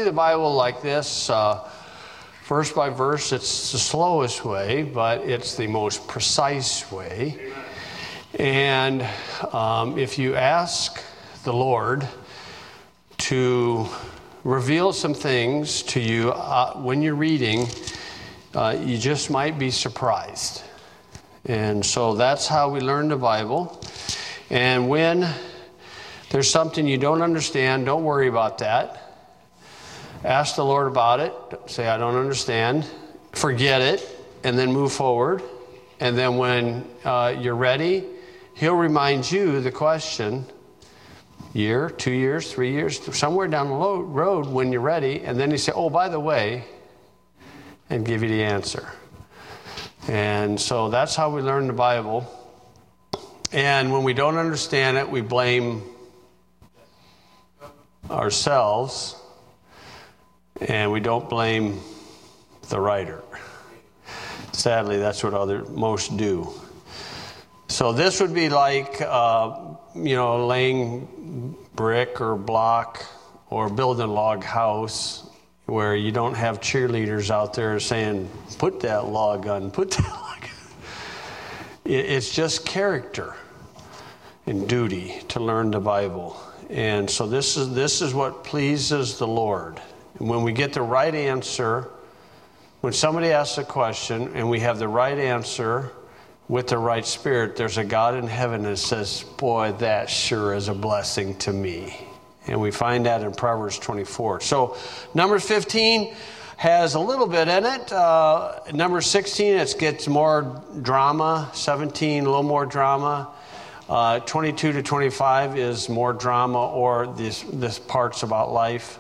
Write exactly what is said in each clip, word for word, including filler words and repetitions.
the Bible like this, uh, verse by verse. It's the slowest way, but it's the most precise way. And um, if you ask the Lord to reveal some things to you uh, when you're reading, uh, you just might be surprised. And so that's how we learn the Bible. And when there's something you don't understand, don't worry about that. Ask the Lord about it. Say, I don't understand. Forget it, and then move forward. And then when uh, you're ready, He'll remind you the question, year, two years, three years, somewhere down the road when you're ready. And then He say, oh, by the way, and give you the answer. And so that's how we learn the Bible. And when we don't understand it, we blame ourselves. And we don't blame the writer. Sadly, that's what other most do. So this would be like, uh, you know, laying brick or block or building a log house where you don't have cheerleaders out there saying, put that log on, put that log on. It's just character and duty to learn the Bible. And so this is this is what pleases the Lord. And when we get the right answer, when somebody asks a question and we have the right answer with the right spirit, there's a God in heaven that says, boy, that sure is a blessing to me. And we find that in Proverbs twenty-four. So Numbers fifteen has a little bit in it. Uh, number sixteen, it gets more drama. seventeen, a little more drama. Uh, twenty-two to twenty-five is more drama or this, this parts about life.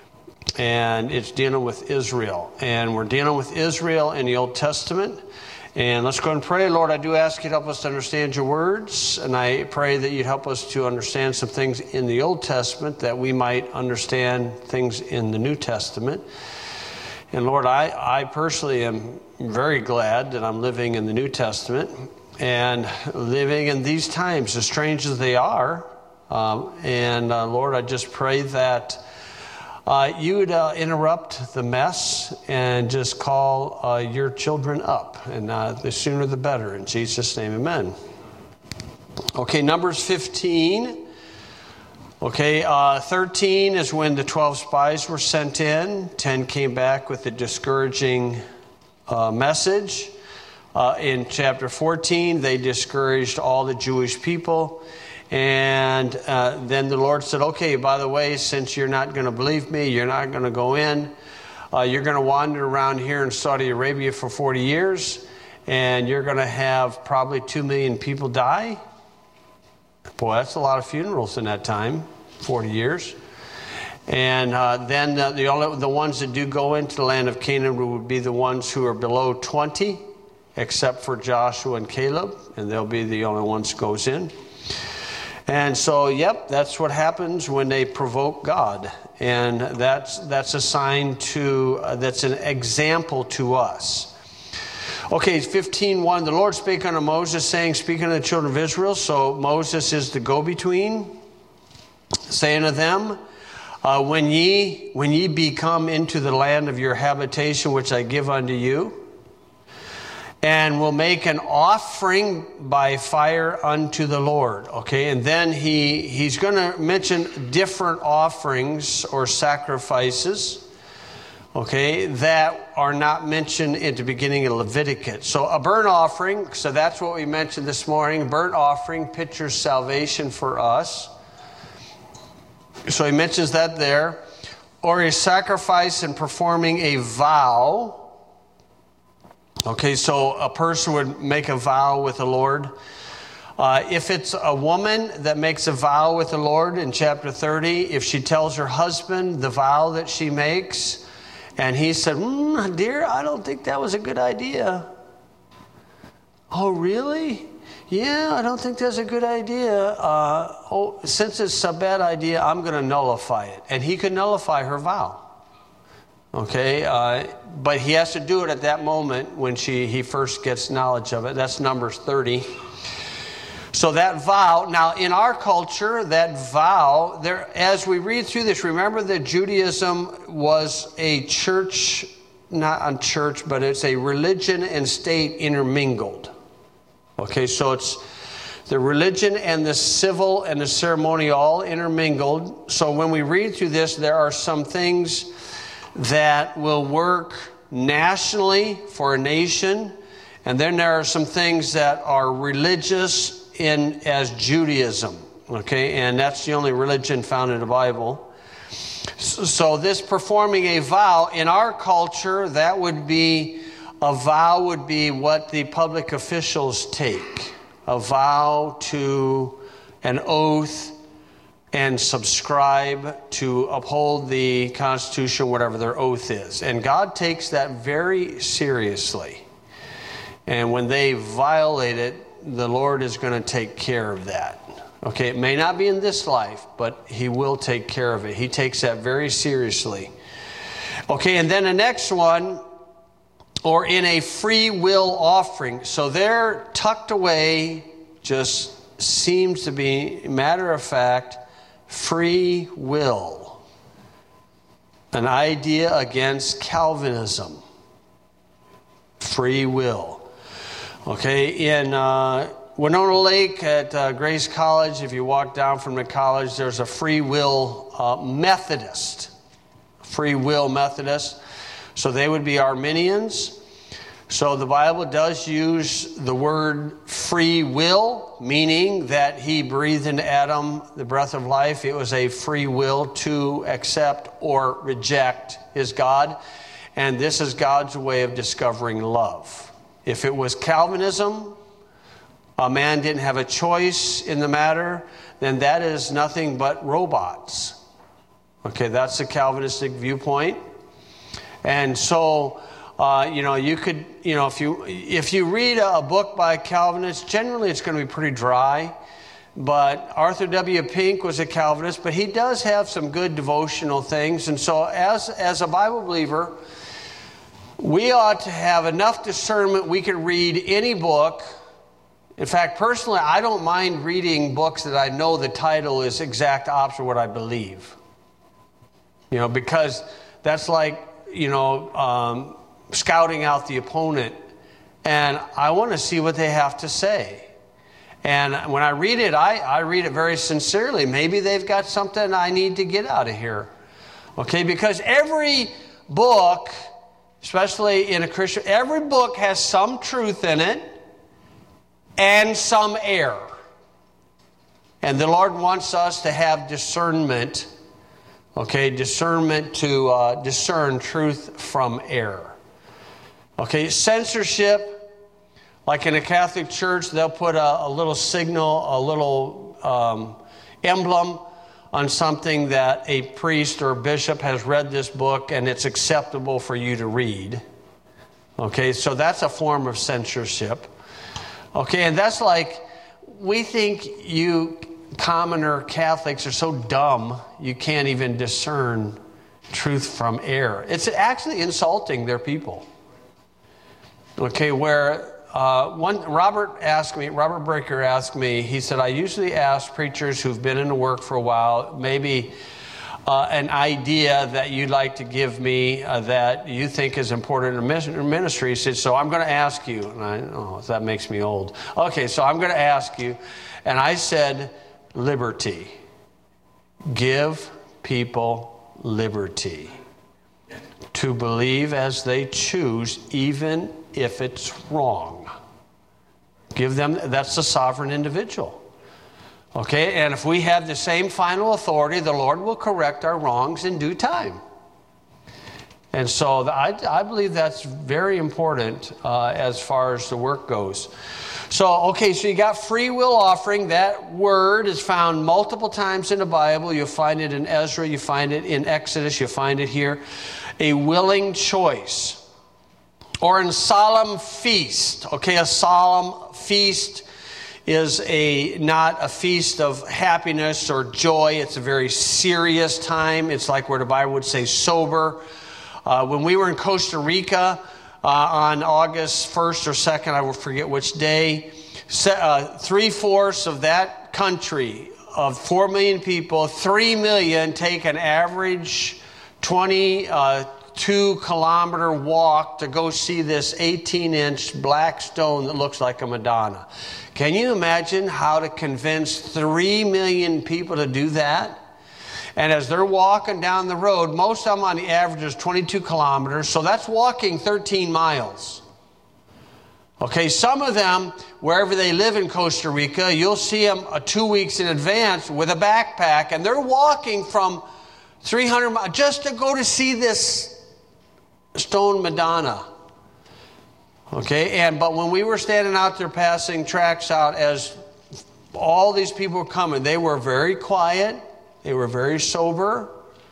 And it's dealing with Israel. And we're dealing with Israel in the Old Testament. And let's go and pray. Lord, I do ask you to help us to understand your words. And I pray that you'd help us to understand some things in the Old Testament that we might understand things in the New Testament. And Lord, I, I personally am very glad that I'm living in the New Testament and living in these times, as strange as they are. Um, and uh, Lord, I just pray that Uh, you would uh, interrupt the mess and just call uh, your children up. And uh, the sooner the better. In Jesus' name, amen. Okay, Numbers fifteen. Okay, uh, thirteen is when the twelve spies were sent in. ten came back with a discouraging uh, message. Uh, in chapter fourteen, they discouraged all the Jewish people. And uh, then the Lord said, okay, by the way, since you're not going to believe me, you're not going to go in, uh, you're going to wander around here in Saudi Arabia for forty years, and you're going to have probably two million people die. Boy, that's a lot of funerals in that time, forty years. And uh, then uh, the, only, the ones that do go into the land of Canaan would be the ones who are below twenty, except for Joshua and Caleb, and they'll be the only ones who goes in. And so, yep, that's what happens when they provoke God. And that's that's a sign to, uh, that's an example to us. Okay, fifteen one, the Lord spake unto Moses, saying, speaking to the children of Israel. So Moses is the go-between, saying to them, uh, when ye when ye be come into the land of your habitation, which I give unto you, and will make an offering by fire unto the Lord. Okay, and then he he's going to mention different offerings or sacrifices, okay, that are not mentioned at the beginning of Leviticus. So a burnt offering, so that's what we mentioned this morning. Burnt offering pictures salvation for us. So he mentions that there. Or a sacrifice and performing a vow. Okay, so a person would make a vow with the Lord. Uh, if it's a woman that makes a vow with the Lord in chapter thirty, if she tells her husband the vow that she makes, and he said, mm, dear, I don't think that was a good idea. Oh, really? Yeah, I don't think that's a good idea. Uh, oh, since it's a bad idea, I'm going to nullify it. And he could nullify her vow. Okay, uh, but he has to do it at that moment when she he first gets knowledge of it. That's Numbers thirty. So that vow, now in our culture, that vow, there, as we read through this, remember that Judaism was a church, not a church, but it's a religion and state intermingled. Okay, so it's the religion and the civil and the ceremonial all intermingled. So when we read through this, there are some things that will work nationally for a nation, and then there are some things that are religious in as Judaism. Okay, and that's the only religion found in the Bible. So this performing a vow in our culture, that would be a vow would be what the public officials take. A vow to an oath and subscribe to uphold the Constitution, whatever their oath is. And God takes that very seriously. And when they violate it, the Lord is going to take care of that. Okay, it may not be in this life, but He will take care of it. He takes that very seriously. Okay, and then the next one, or in a free will offering. So they're tucked away, just seems to be, matter of fact, free will. An idea against Calvinism. Free will. Okay, in uh, Winona Lake at uh, Grace College, if you walk down from the college, there's a free will uh, Methodist. Free will Methodist. So they would be Arminians. So the Bible does use the word free will, meaning that He breathed into Adam the breath of life. It was a free will to accept or reject his God. And this is God's way of discovering love. If it was Calvinism, a man didn't have a choice in the matter, then that is nothing but robots. Okay, that's the Calvinistic viewpoint. And so, uh, you know, you could, you know, if you if you read a, a book by Calvinists, generally it's going to be pretty dry. But Arthur W. Pink was a Calvinist, but he does have some good devotional things. And so as, as a Bible believer, we ought to have enough discernment we can read any book. In fact, personally, I don't mind reading books that I know the title is exact opposite of what I believe. You know, because that's like, you know, um, scouting out the opponent. And I want to see what they have to say. And when I read it, I, I read it very sincerely. Maybe they've got something I need to get out of here. Okay, because every book, especially in a Christian, every book has some truth in it and some error. And the Lord wants us to have discernment, okay, discernment to uh, discern truth from error. Okay, censorship. Like in a Catholic church, they'll put a, a little signal, a little um, emblem on something that a priest or a bishop has read this book and it's acceptable for you to read. Okay, so that's a form of censorship. Okay, and that's like, we think you commoner Catholics are so dumb you can't even discern truth from error. It's actually insulting their people. Okay, where... Uh, one, Robert asked me, Robert Breaker asked me, he said, I usually ask preachers who've been in the work for a while, maybe uh, an idea that you'd like to give me uh, that you think is important in ministry. He said, so I'm going to ask you. And I, oh, that makes me old. Okay, so I'm going to ask you. And I said, liberty. Give people liberty to believe as they choose, even if it's wrong. Give them, that's the sovereign individual. Okay, and if we have the same final authority, the Lord will correct our wrongs in due time. And so I, I believe that's very important uh, as far as the work goes. So, okay, so you got free will offering. That word is found multiple times in the Bible. You'll find it in Ezra, you find it in Exodus, you find it here. A willing choice. Or in solemn feast. Okay, a solemn feast is a not a feast of happiness or joy. It's a very serious time. It's like where the Bible would say sober. Uh, when we were in Costa Rica uh, on August first or second, I will forget which day, uh, three-fourths of that country, of four million people, three million take an average twenty-two kilometer walk to go see this eighteen inch black stone that looks like a Madonna. Can you imagine how to convince three million people to do that? And as they're walking down the road, most of them on the average is twenty-two kilometers, so that's walking thirteen miles. Okay, some of them, wherever they live in Costa Rica, you'll see them uh, two weeks in advance with a backpack, and they're walking from three hundred miles just to go to see this stone Madonna. Okay, and but when we were standing out there passing tracts out as all these people were coming, they were very quiet. They were very sober,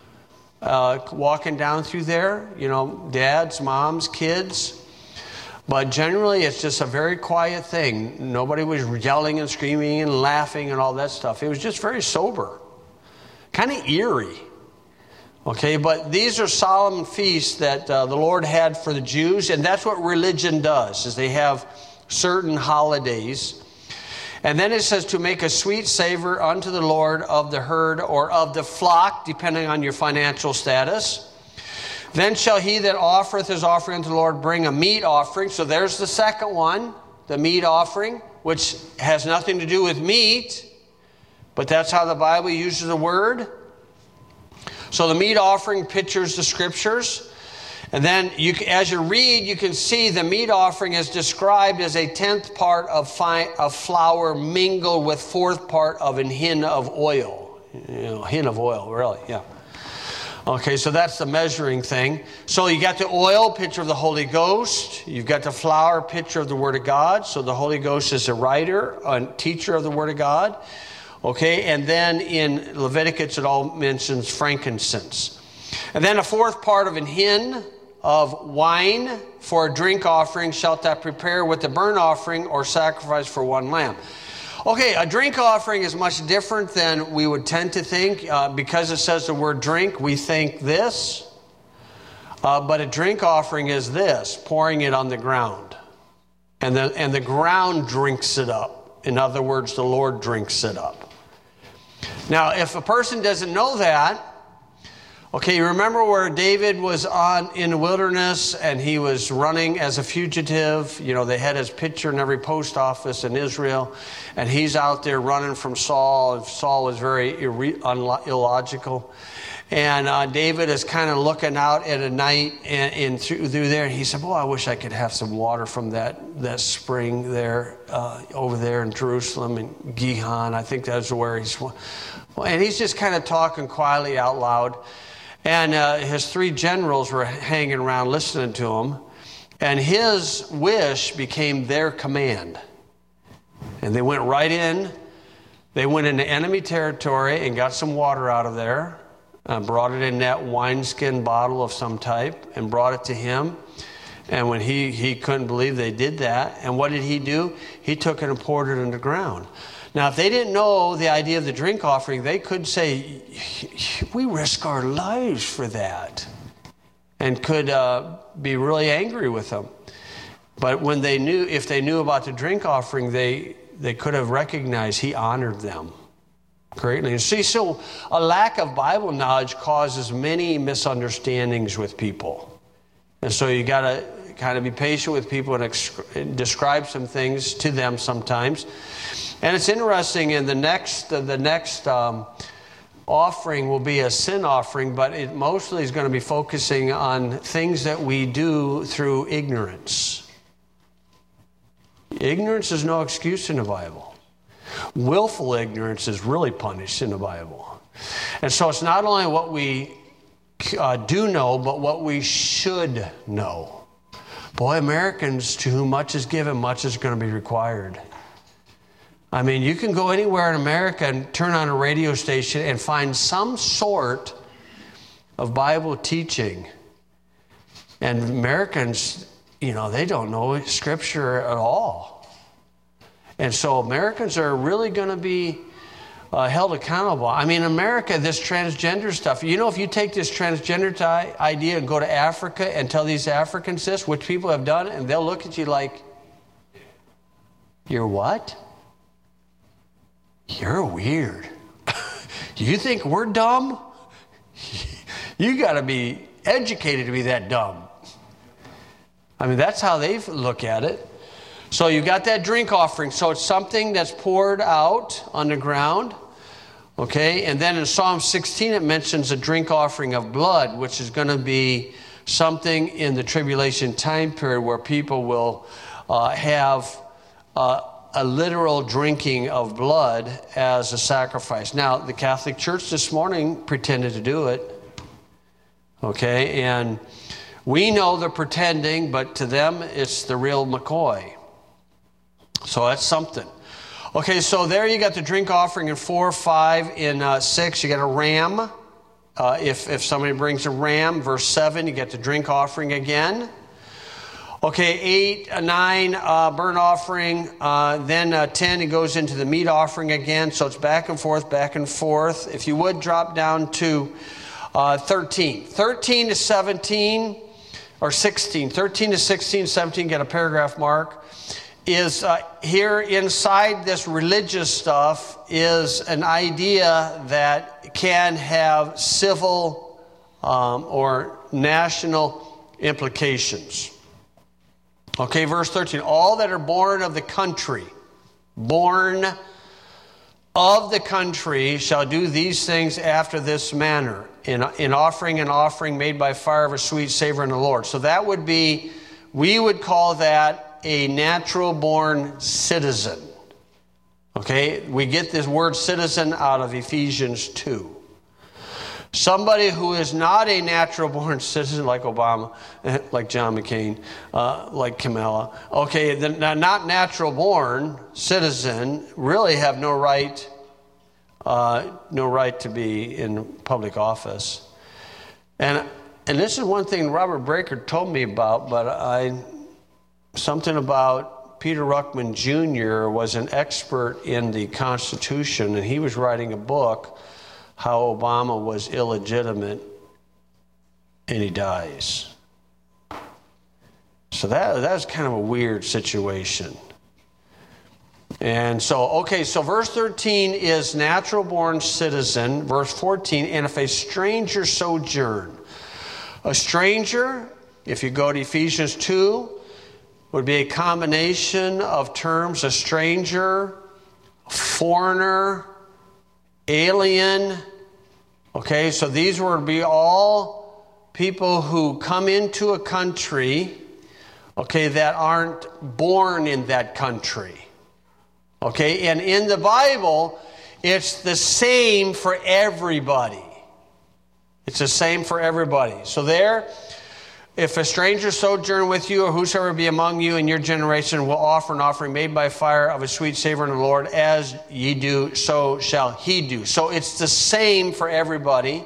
uh, walking down through there, you know, dads, moms, kids. But generally, it's just a very quiet thing. Nobody was yelling and screaming and laughing and all that stuff. It was just very sober, kind of eerie. Okay, but these are solemn feasts that uh, the Lord had for the Jews, and that's what religion does, is they have certain holidays. And then it says to make a sweet savor unto the Lord of the herd or of the flock, depending on your financial status. Then shall he that offereth his offering unto the Lord bring a meat offering. So there's the second one, the meat offering, which has nothing to do with meat, but that's how the Bible uses the word. So the meat offering pictures the scriptures. And then you, as you read, you can see the meat offering is described as a tenth part of, fine, of flour mingled with fourth part of an hin of oil. You know, hin of oil, really, yeah. Okay, so that's the measuring thing. So you got the oil, picture of the Holy Ghost. You've got the flour, picture of the Word of God. So the Holy Ghost is a writer, a teacher of the Word of God. Okay, and then in Leviticus it all mentions frankincense. And then a fourth part of an hin of wine for a drink offering shalt thou prepare with the burnt offering or sacrifice for one lamb. Okay, a drink offering is much different than we would tend to think. Uh, because it says the word drink, we think this. Uh, but a drink offering is this, pouring it on the ground. And the, and the ground drinks it up. In other words, the Lord drinks it up. Now, if a person doesn't know that, okay, you remember where David was on in the wilderness and he was running as a fugitive. You know, they had his picture in every post office in Israel. And he's out there running from Saul. Saul was very irre- unlo- illogical. And uh, David is kind of looking out at a night and, and through, through there. And he said, boy, I wish I could have some water from that, that spring there, uh, over there in Jerusalem and Gihon. I think that's where he's... And he's just kind of talking quietly out loud. And uh, his three generals were hanging around listening to him. And his wish became their command. And they went right in. They went into enemy territory and got some water out of there. Uh, brought it in that wineskin bottle of some type and brought it to him. And when he, he couldn't believe they did that. And what did he do? He took it and poured it on the ground. Now, if they didn't know the idea of the drink offering, they could say, we risk our lives for that. And could uh, be really angry with them. But when they knew, if they knew about the drink offering, they, they could have recognized he honored them greatly. You see, so a lack of Bible knowledge causes many misunderstandings with people. And so you got to kind of be patient with people and ex- describe some things to them sometimes. And it's interesting, in the next, uh, the next um, offering will be a sin offering, but it mostly is going to be focusing on things that we do through ignorance. Ignorance is no excuse in the Bible. Willful ignorance is really punished in the Bible. And so it's not only what we uh, do know, but what we should know. Boy, Americans, to whom much is given, much is going to be required. I mean, you can go anywhere in America and turn on a radio station and find some sort of Bible teaching. And Americans, you know, they don't know Scripture at all. And so Americans are really going to be uh, held accountable. I mean, in America, this transgender stuff, you know, if you take this transgender t- idea and go to Africa and tell these Africans this, which people have done, and they'll look at you like, You're what? You're weird. You think we're dumb? You got to be educated to be that dumb. I mean, that's how they look at it. So you got that drink offering. So it's something that's poured out on the ground. Okay, and then in Psalm sixteen it mentions a drink offering of blood, which is going to be something in the tribulation time period where people will uh, have uh, a literal drinking of blood as a sacrifice. Now, the Catholic Church this morning pretended to do it. Okay, and we know they're pretending, but to them it's the real McCoy. So that's something. Okay, so there you got the drink offering in four, five, in uh, six. You got a ram. Uh, if, if somebody brings a ram, verse seven, you get the drink offering again. Okay, eight, uh, nine, uh, burnt offering. Uh, then uh, ten, it goes into the meat offering again. So it's back and forth, back and forth. If you would drop down to uh, thirteen. thirteen to seventeen, or sixteen. thirteen to sixteen, seventeen, get a paragraph mark. Is uh, here inside this religious stuff is an idea that can have civil um, or national implications. Okay, verse thirteen. All that are born of the country, born of the country shall do these things after this manner, in, in offering an offering made by fire of a sweet savor in the Lord. So that would be, we would call that a natural-born citizen. Okay, we get this word citizen out of Ephesians two. Somebody who is not a natural-born citizen, like Obama, like John McCain, uh, like Kamala. Okay, the not natural-born citizen really have no right, uh, no right to be in public office. And and this is one thing Robert Breaker told me about, but I. Something about Peter Ruckman Junior was an expert in the Constitution, and he was writing a book, how Obama was illegitimate, and he dies. So that that's kind of a weird situation. And so, okay, so verse thirteen is natural-born citizen. Verse fourteen, and if a stranger sojourn. A stranger, if you go to Ephesians two, would be a combination of terms: a stranger, foreigner, alien. Okay, so these would be all people who come into a country, okay, that aren't born in that country. Okay, and in the Bible, it's the same for everybody. It's the same for everybody. So there, if a stranger sojourn with you, or whosoever be among you in your generation will offer an offering made by fire of a sweet savor in the Lord, as ye do, so shall he do. So it's the same for everybody.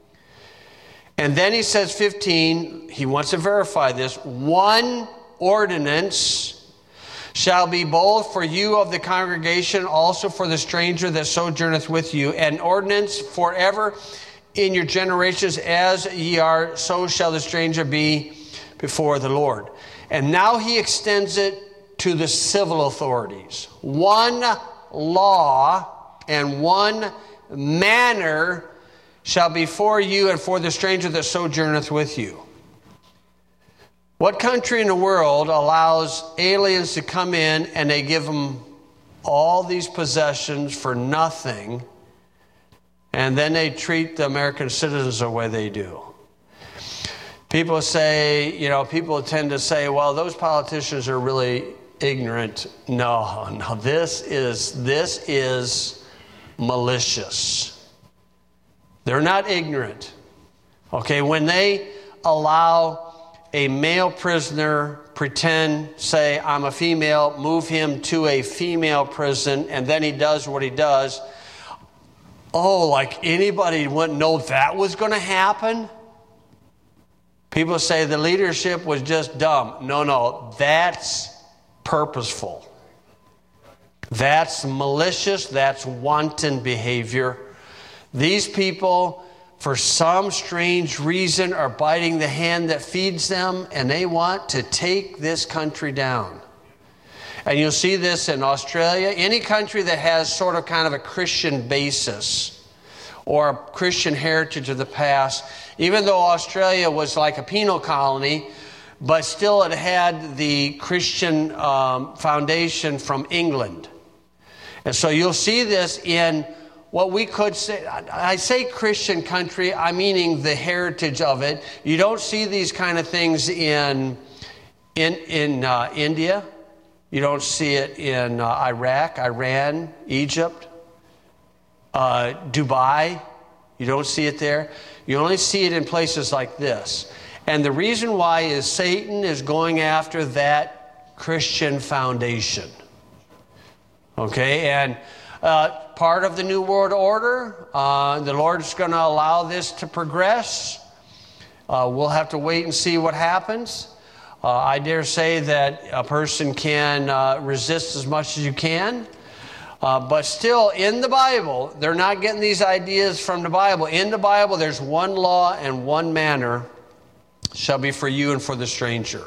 And then he says, fifteen, he wants to verify this. One ordinance shall be both for you of the congregation, also for the stranger that sojourneth with you. An ordinance forever in your generations, as ye are, so shall the stranger be before the Lord. And now he extends it to the civil authorities. One law and one manner shall be for you and for the stranger that sojourneth with you. What country in the world allows aliens to come in and they give them all these possessions for nothing, and then they treat the American citizens the way they do? People say, you know, people tend to say, well, those politicians are really ignorant. No, no, this is, this is malicious. They're not ignorant. Okay, when they allow a male prisoner pretend, say, I'm a female, move him to a female prison, and then he does what he does, oh, like anybody wouldn't know that was going to happen? People say the leadership was just dumb. No, no, that's purposeful. That's malicious. That's wanton behavior. These people, for some strange reason, are biting the hand that feeds them, and they want to take this country down. And you'll see this in Australia. Any country that has sort of kind of a Christian basis or a Christian heritage of the past, even though Australia was like a penal colony, but still it had the Christian um, foundation from England. And so you'll see this in what we could say, I say Christian country, I'm meaning the heritage of it. You don't see these kind of things in, in, in uh, India. You don't see it in uh, Iraq, Iran, Egypt, uh, Dubai. You don't see it there. You only see it in places like this. And the reason why is Satan is going after that Christian foundation. Okay, and uh, part of the New World Order, uh, the Lord's going to allow this to progress. Uh, we'll have to wait and see what happens. Uh, I dare say that a person can uh, resist as much as you can. Uh, but still, in the Bible, they're not getting these ideas from the Bible. In the Bible, there's one law and one manner shall be for you and for the stranger.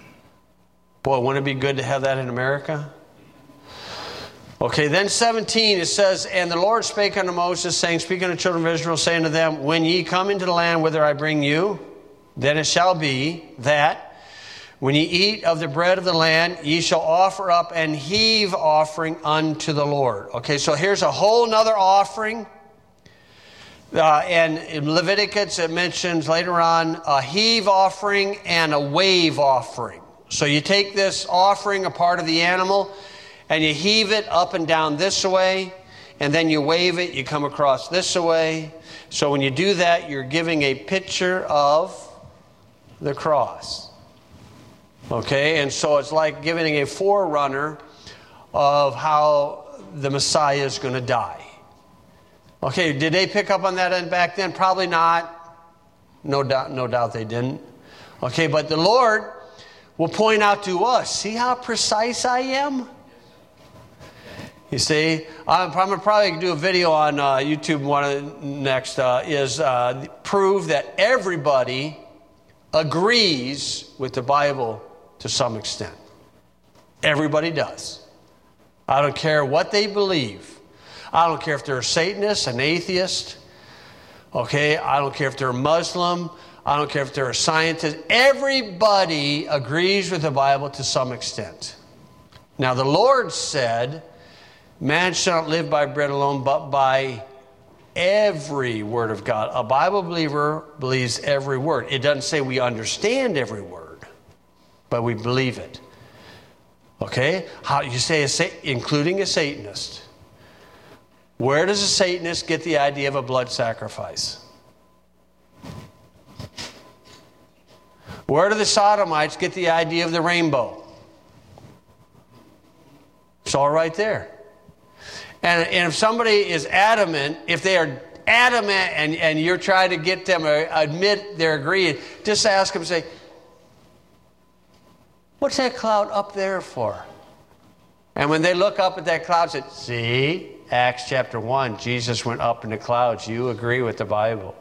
Boy, wouldn't it be good to have that in America? Okay, then seventeen, it says, And the Lord spake unto Moses, saying, Speak unto the children of Israel, saying to them, When ye come into the land whither I bring you, then it shall be that when ye eat of the bread of the land, ye shall offer up an heave offering unto the Lord. Okay, so here's a whole nother offering. Uh, and in Leviticus, it mentions later on a heave offering and a wave offering. So you take this offering, a part of the animal, and you heave it up and down this way, and then you wave it, you come across this way. So when you do that, you're giving a picture of the cross. Okay, and so it's like giving a forerunner of how the Messiah is going to die. Okay, did they pick up on that end back then? Probably not. No doubt, no doubt they didn't. Okay, but the Lord will point out to us, see how precise I am? You see, I'm, I'm going to probably do a video on uh, YouTube one of the next, uh, is uh, prove that everybody agrees with the Bible to some extent. Everybody does. I don't care what they believe. I don't care if they're a Satanist, an atheist. Okay, I don't care if they're a Muslim. I don't care if they're a scientist. Everybody agrees with the Bible to some extent. Now the Lord said, man shall not live by bread alone, but by every word of God. A Bible believer believes every word. It doesn't say we understand every word, but we believe it. Okay? How you say, a, including a Satanist. Where does a Satanist get the idea of a blood sacrifice? Where do the Sodomites get the idea of the rainbow? It's all right there. And, and if somebody is adamant, if they are adamant and, and you're trying to get them to admit they're agreeing, just ask them, say, what's that cloud up there for? And when they look up at that cloud, say, see, Acts chapter one, Jesus went up in the clouds. You agree with the Bible.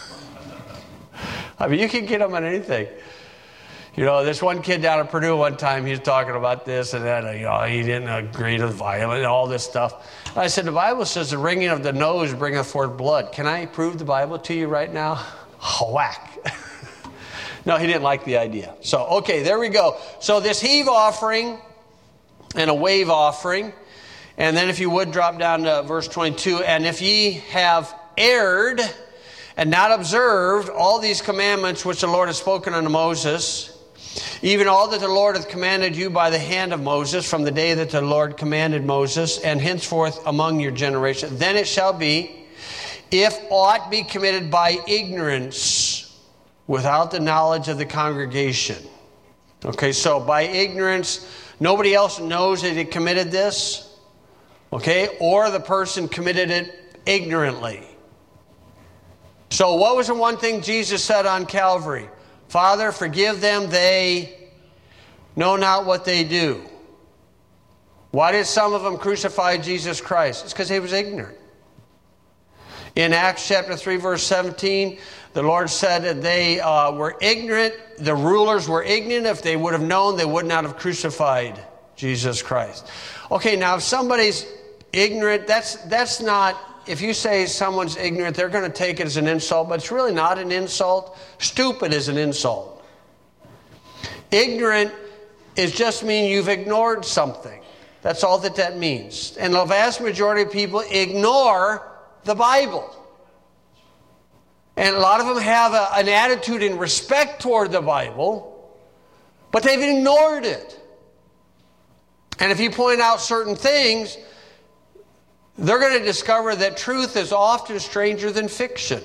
I mean, you can get them on anything. You know, this one kid down at Purdue one time, he was talking about this and that. You know, he didn't agree to violence and all this stuff. And I said, the Bible says the wringing of the nose bringeth forth blood. Can I prove the Bible to you right now? Whack. No, he didn't like the idea. So, okay, there we go. So this heave offering and a wave offering. And then if you would drop down to verse twenty-two. And if ye have erred and not observed all these commandments which the Lord has spoken unto Moses, even all that the Lord hath commanded you by the hand of Moses, from the day that the Lord commanded Moses, and henceforth among your generation, then it shall be, if aught be committed by ignorance, without the knowledge of the congregation. Okay, so by ignorance, nobody else knows that he committed this. Okay, or the person committed it ignorantly. So what was the one thing Jesus said on Calvary? Father, forgive them, they know not what they do. Why did some of them crucify Jesus Christ? It's because he was ignorant. In Acts chapter three, verse seventeen, the Lord said that they uh, were ignorant. The rulers were ignorant. If they would have known, they would not have crucified Jesus Christ. Okay, now if somebody's ignorant, that's that's not, if you say someone's ignorant, they're going to take it as an insult, but it's really not an insult. Stupid is an insult. Ignorant is just mean you've ignored something. That's all that that means. And the vast majority of people ignore the Bible. And a lot of them have a, an attitude in respect toward the Bible, but they've ignored it. And if you point out certain things, they're going to discover that truth is often stranger than fiction.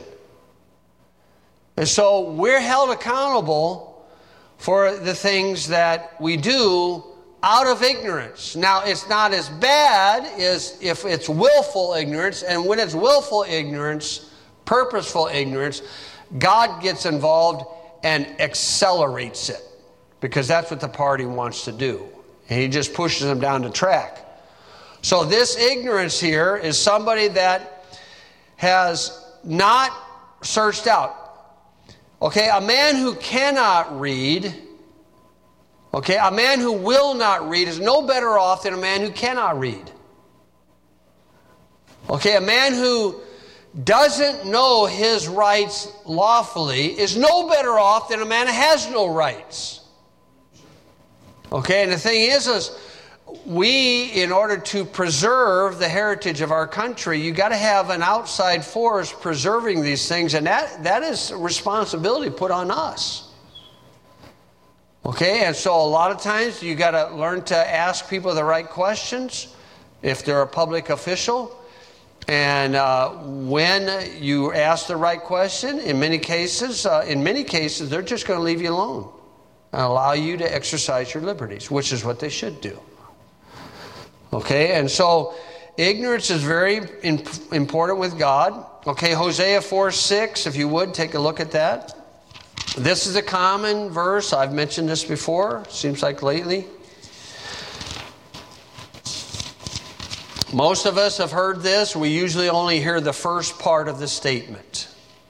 And so we're held accountable for the things that we do out of ignorance. Now, it's not as bad as if it's willful ignorance. And when it's willful ignorance, purposeful ignorance, God gets involved and accelerates it. Because that's what the party wants to do. And he just pushes them down the track. So this ignorance here is somebody that has not searched out. Okay, a man who cannot read, okay, a man who will not read is no better off than a man who cannot read. Okay, a man who doesn't know his rights lawfully is no better off than a man who has no rights. Okay, and the thing is, is we, in order to preserve the heritage of our country, you got to have an outside force preserving these things, and that, that is a responsibility put on us. Okay, and so a lot of times you got to learn to ask people the right questions if they're a public official. And uh, when you ask the right question, in many cases, uh, in many cases, they're just going to leave you alone and allow you to exercise your liberties, which is what they should do. Okay, and so ignorance is very in, important with God. Okay, Hosea four six, if you would, take a look at that. This is a common verse. I've mentioned this before, seems like lately. Most of us have heard this. We usually only hear the first part of the statement.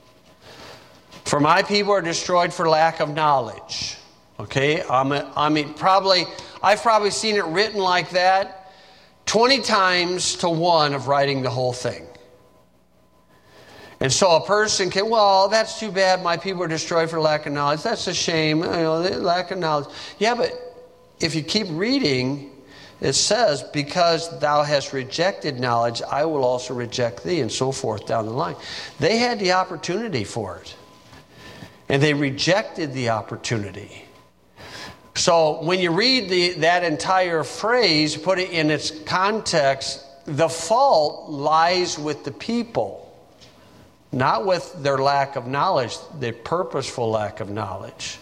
For my people are destroyed for lack of knowledge. Okay, I'm a, I mean, probably, I've probably seen it written like that twenty times to one of writing the whole thing. And so a person can, well, that's too bad. My people are destroyed for lack of knowledge. That's a shame, you know, lack of knowledge. Yeah, but if you keep reading, it says, because thou hast rejected knowledge, I will also reject thee, and so forth down the line. They had the opportunity for it. And they rejected the opportunity. So when you read the, that entire phrase, put it in its context, the fault lies with the people, not with their lack of knowledge, the purposeful lack of knowledge.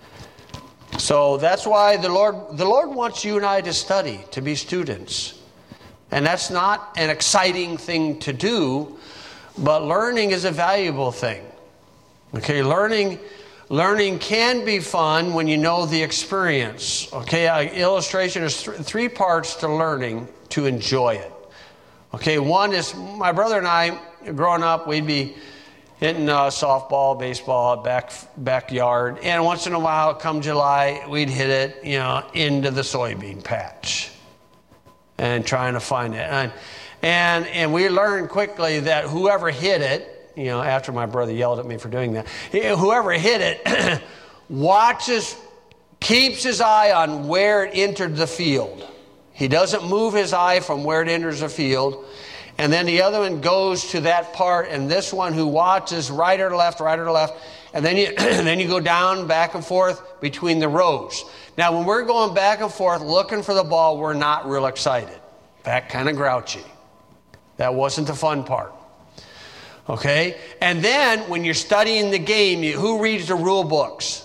So that's why the Lord, the Lord wants you and I to study, to be students. And that's not an exciting thing to do, but learning is a valuable thing. Okay, learning... Learning can be fun when you know the experience. Okay, uh, illustration is th- three parts to learning to enjoy it. Okay, one is my brother and I, growing up, we'd be hitting uh, softball, baseball, back backyard, and once in a while, come July, we'd hit it, you know, into the soybean patch, and trying to find it. And and and we learned quickly that whoever hit it, you know, after my brother yelled at me for doing that, whoever hit it watches, keeps his eye on where it entered the field. He doesn't move his eye from where it enters the field. And then the other one goes to that part, and this one who watches right or left, right or left, and then you then you go down back and forth between the rows. Now, when we're going back and forth looking for the ball, we're not real excited. In fact, kind of grouchy. That wasn't the fun part. Okay? And then when you're studying the game, you, who reads the rule books?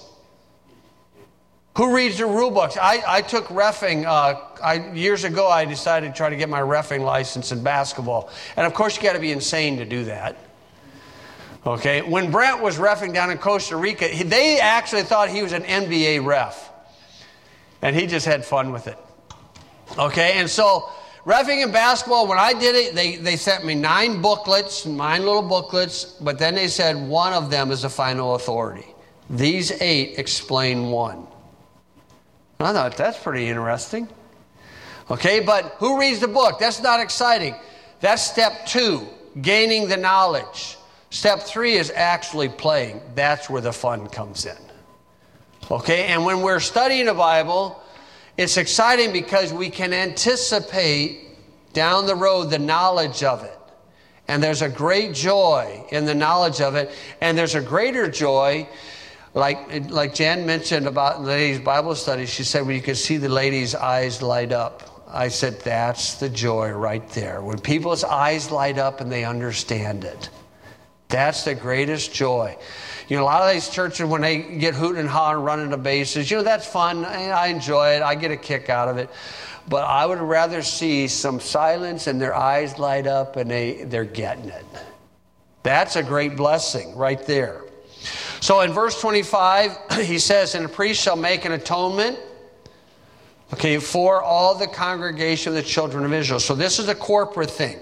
Who reads the rule books? I, I took reffing. Uh, I, years ago, I decided to try to get my reffing license in basketball. And of course, you got to be insane to do that. Okay? When Brent was reffing down in Costa Rica, he, they actually thought he was an N B A ref. And he just had fun with it. Okay? And so... reffing in basketball, when I did it, they, they sent me nine booklets, nine little booklets, but then they said one of them is the final authority. These eight explain one. I thought, that's pretty interesting. Okay, but who reads the book? That's not exciting. That's step two, gaining the knowledge. Step three is actually playing. That's where the fun comes in. Okay, and when we're studying the Bible, it's exciting because we can anticipate down the road the knowledge of it. And there's a great joy in the knowledge of it. And there's a greater joy, like, like Jan mentioned about the ladies' Bible study. She said, well, you can see the ladies' eyes light up. I said, that's the joy right there. When people's eyes light up and they understand it. That's the greatest joy. You know, a lot of these churches, when they get hooting and hollering, running the bases, you know, that's fun. I enjoy it. I get a kick out of it. But I would rather see some silence and their eyes light up and they, they're getting it. That's a great blessing right there. So in verse twenty-five, he says, and the priest shall make an atonement, okay, for all the congregation of the children of Israel. So this is a corporate thing,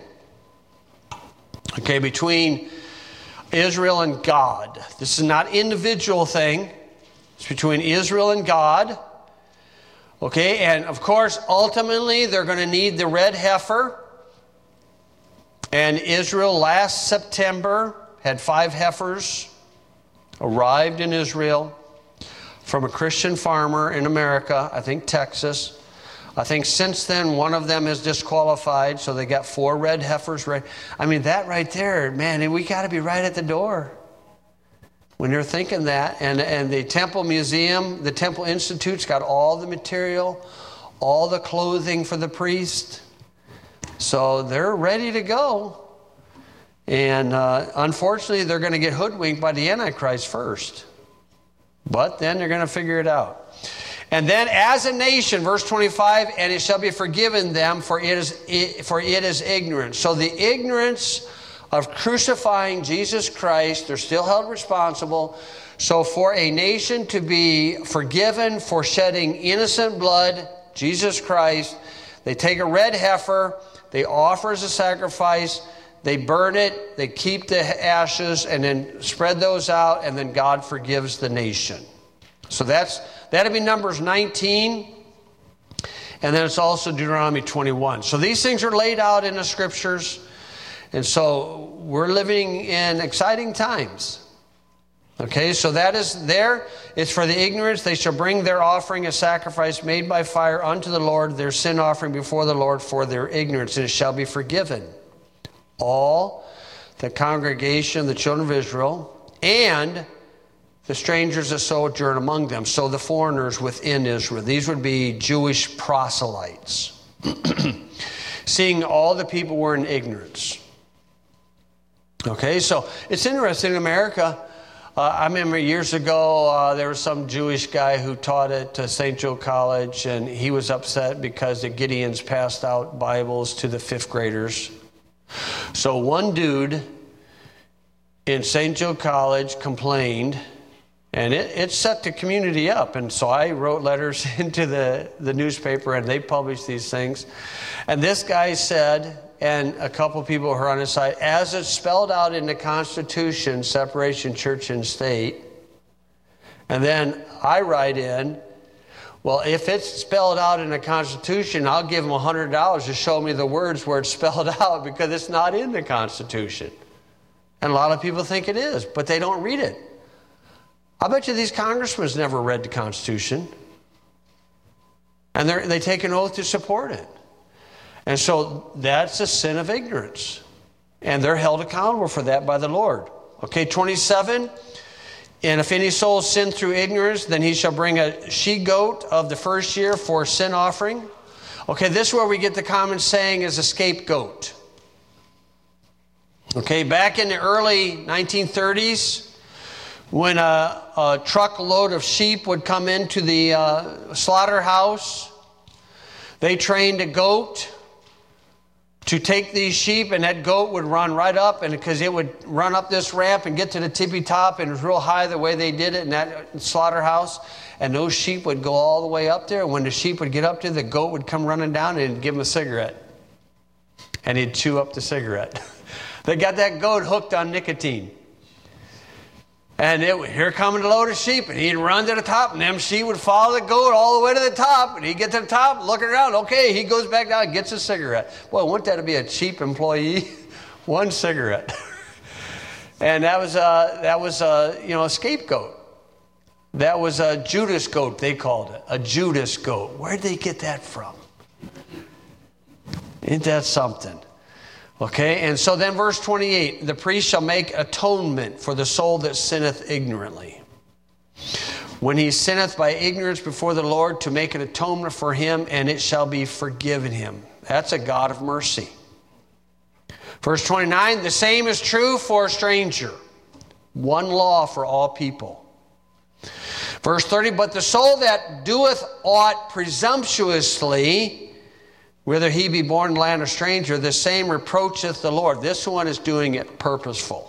okay, between Israel and God. This is not an individual thing. It's between Israel and God. Okay, and of course, ultimately, they're going to need the red heifer. And Israel last September had five heifers arrived in Israel from a Christian farmer in America, I think Texas. I think since then, one of them is disqualified, so they got four red heifers. Right? I mean, that right there, man, we got to be right at the door when they're thinking that. And, and the Temple Museum, the Temple Institute's got all the material, all the clothing for the priest. So they're ready to go. And uh, unfortunately, they're going to get hoodwinked by the Antichrist first. But then they're going to figure it out. And then as a nation, verse twenty-five, and it shall be forgiven them, for it is, for it is ignorance. So the ignorance of crucifying Jesus Christ, they're still held responsible. So for a nation to be forgiven for shedding innocent blood, Jesus Christ, they take a red heifer, they offer as a sacrifice, they burn it, they keep the ashes, and then spread those out, and then God forgives the nation. So that's that'll be Numbers nineteen, and then it's also Deuteronomy twenty-one. So these things are laid out in the scriptures, and so we're living in exciting times. Okay, so that is there. It's for the ignorance. They shall bring their offering, a sacrifice made by fire unto the Lord, their sin offering before the Lord for their ignorance, and it shall be forgiven. All the congregation of the children of Israel and the strangers that sojourn among them. So the foreigners within Israel. These would be Jewish proselytes. Seeing all the people were in ignorance. Okay, so it's interesting in America. Uh, I remember years ago, uh, there was some Jewish guy who taught at uh, Saint Joe College, and he was upset because the Gideons passed out Bibles to the fifth graders. So one dude in Saint Joe College complained, and it, it set the community up. And so I wrote letters into the, the newspaper, and they published these things. And this guy said, and a couple people who are on his side, as it's spelled out in the Constitution, separation church and state. And then I write in, well, if it's spelled out in the Constitution, I'll give them one hundred dollars to show me the words where it's spelled out, because it's not in the Constitution. And a lot of people think it is, but they don't read it. I bet you these congressmen never read the Constitution. And they take an oath to support it. And so that's a sin of ignorance. And they're held accountable for that by the Lord. Okay, twenty-seven. And if any soul sin through ignorance, then he shall bring a she-goat of the first year for sin offering. Okay, this is where we get the common saying is a scapegoat. Okay, back in the early nineteen thirties, when a, a truckload of sheep would come into the uh, slaughterhouse, they trained a goat to take these sheep, and that goat would run right up, and because it would run up this ramp and get to the tippy top, and it was real high the way they did it in that slaughterhouse, and those sheep would go all the way up there. And when the sheep would get up there, the goat would come running down and give him a cigarette, and he'd chew up the cigarette. They got that goat hooked on nicotine. And it, here coming a load of sheep, and he'd run to the top, and them sheep would follow the goat all the way to the top, and he'd get to the top, looking around. Okay, he goes back down and gets a cigarette. Boy, wouldn't that be a cheap employee? One cigarette. And that was, a, that was a, you know, a scapegoat. That was a Judas goat, they called it. A Judas goat. Where'd they get that from? Ain't that something? Okay, and so then verse twenty-eight, the priest shall make atonement for the soul that sinneth ignorantly. When he sinneth by ignorance before the Lord, to make an atonement for him, and it shall be forgiven him. That's a God of mercy. Verse twenty-nine, the same is true for a stranger. One law for all people. Verse thirty, but the soul that doeth aught presumptuously, whether he be born in land or stranger, the same reproacheth the Lord. This one is doing it purposeful.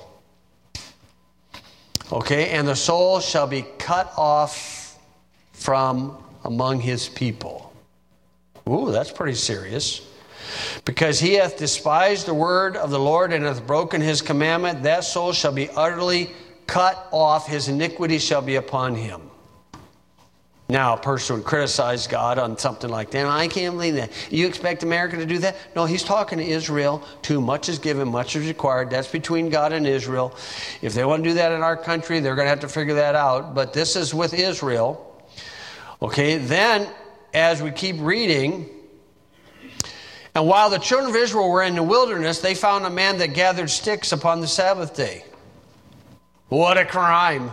Okay, and the soul shall be cut off from among his people. Ooh, that's pretty serious. Because he hath despised the word of the Lord and hath broken his commandment, that soul shall be utterly cut off. His iniquity shall be upon him. Now, a person would criticize God on something like that. I can't believe that. You expect America to do that? No, he's talking to Israel. Too much is given, much is required. That's between God and Israel. If they want to do that in our country, they're going to have to figure that out. But this is with Israel. Okay, then, as we keep reading, and while the children of Israel were in the wilderness, they found a man that gathered sticks upon the Sabbath day. What a crime.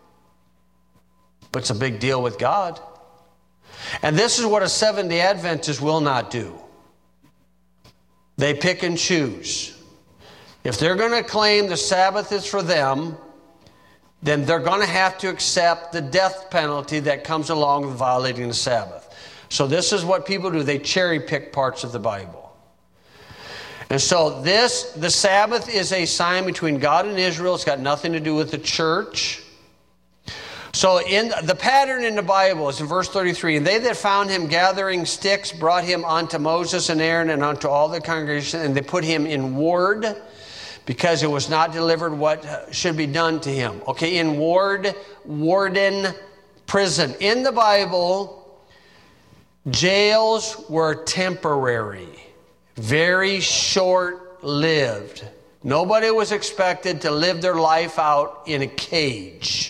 But it's a big deal with God. And this is what a Seventh-day Adventist will not do. They pick and choose. If they're going to claim the Sabbath is for them, then they're going to have to accept the death penalty that comes along with violating the Sabbath. So this is what people do. They cherry pick parts of the Bible. And so this, the Sabbath is a sign between God and Israel. It's got nothing to do with the church. So in the pattern in the Bible is in verse thirty-three, and they that found him gathering sticks brought him unto Moses and Aaron and unto all the congregation, and they put him in ward, because it was not delivered what should be done to him. Okay, in ward, warden, prison. In the Bible, jails were temporary, very short-lived. Nobody was expected to live their life out in a cage.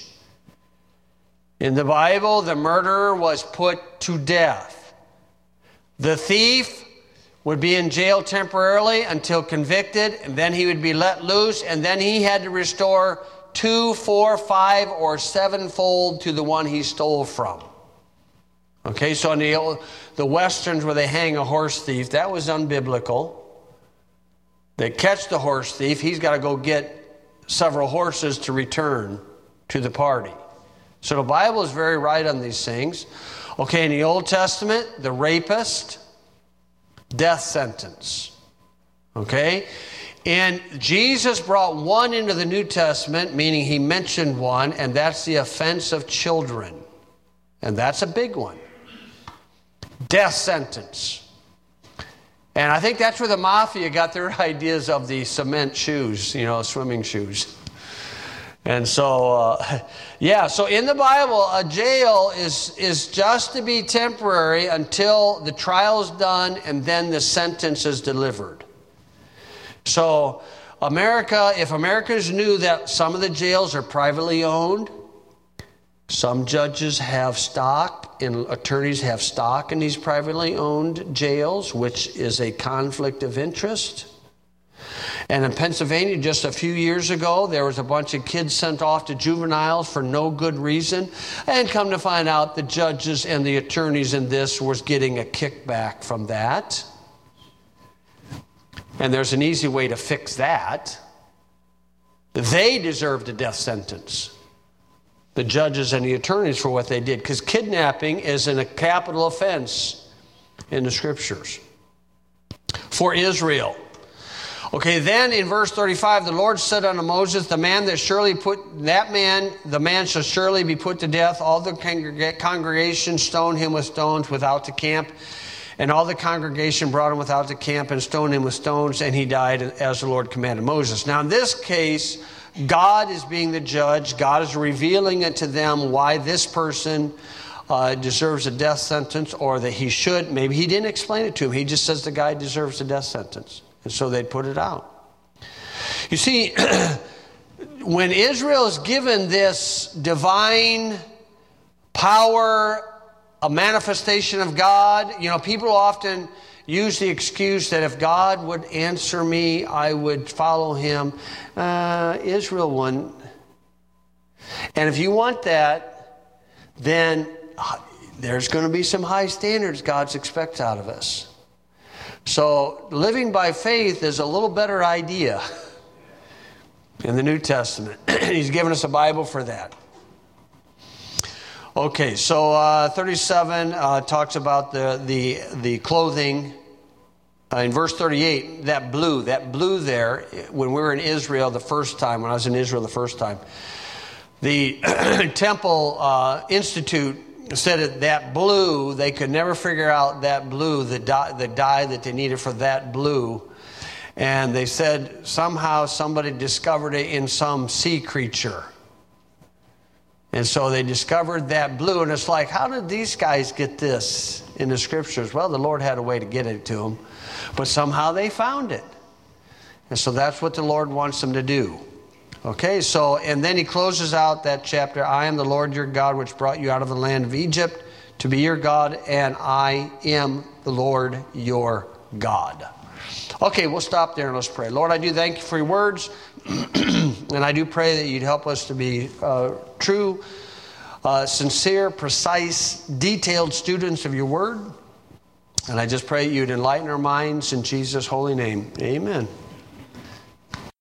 In the Bible, the murderer was put to death. The thief would be in jail temporarily until convicted, and then he would be let loose, and then he had to restore two, four, five, or sevenfold to the one he stole from. Okay, so in the, the Westerns where they hang a horse thief, that was unbiblical. They catch the horse thief, he's got to go get several horses to return to the party. So the Bible is very right on these things. Okay, in the Old Testament, the rapist, death sentence. Okay? And Jesus brought one into the New Testament, meaning he mentioned one, and that's the offense of children. And that's a big one. Death sentence. And I think that's where the mafia got their ideas of the cement shoes, you know, swimming shoes. And so, uh, yeah, so in the Bible, a jail is, is just to be temporary until the trial's done and then the sentence is delivered. So America, if Americans knew that some of the jails are privately owned, some judges have stock and attorneys have stock in these privately owned jails, which is a conflict of interest. And in Pennsylvania, just a few years ago, there was a bunch of kids sent off to juveniles for no good reason. And come to find out, the judges and the attorneys in this was getting a kickback from that. And there's an easy way to fix that. They deserved a death sentence, the judges and the attorneys, for what they did. Because kidnapping is a capital offense in the Scriptures for Israel. Okay, then in verse thirty-five, the Lord said unto Moses, the man that surely put, that man, the man shall surely be put to death. All the congregation stoned him with stones without the camp. And all the congregation brought him without the camp and stoned him with stones, and he died as the Lord commanded Moses. Now in this case, God is being the judge. God is revealing it to them why this person uh, deserves a death sentence, or that he should. Maybe he didn't explain it to him. He just says the guy deserves a death sentence. And so they put it out. You see, when Israel is given this divine power, a manifestation of God, you know, people often use the excuse that if God would answer me, I would follow him. Uh, Israel wouldn't. And if you want that, then there's going to be some high standards God expects out of us. So living by faith is a little better idea in the New Testament. He's given us a Bible for that. Okay, so uh, thirty-seven uh, talks about the the the clothing. Uh, in verse thirty-eight, that blue, that blue there, when we were in Israel the first time, when I was in Israel the first time, the Temple uh, Institute said that that blue, they could never figure out that blue, the dye, the dye that they needed for that blue. And they said somehow somebody discovered it in some sea creature. And so they discovered that blue, and it's like, how did these guys get this in the scriptures? Well, the Lord had a way to get it to them, but somehow they found it. And so that's what the Lord wants them to do. Okay, so, and then he closes out that chapter, I am the Lord your God, which brought you out of the land of Egypt to be your God, and I am the Lord your God. Okay, we'll stop there and let's pray. Lord, I do thank you for your words. And I do pray that you'd help us to be uh, true, uh, sincere, precise, detailed students of your word. And I just pray you'd enlighten our minds in Jesus' holy name. Amen.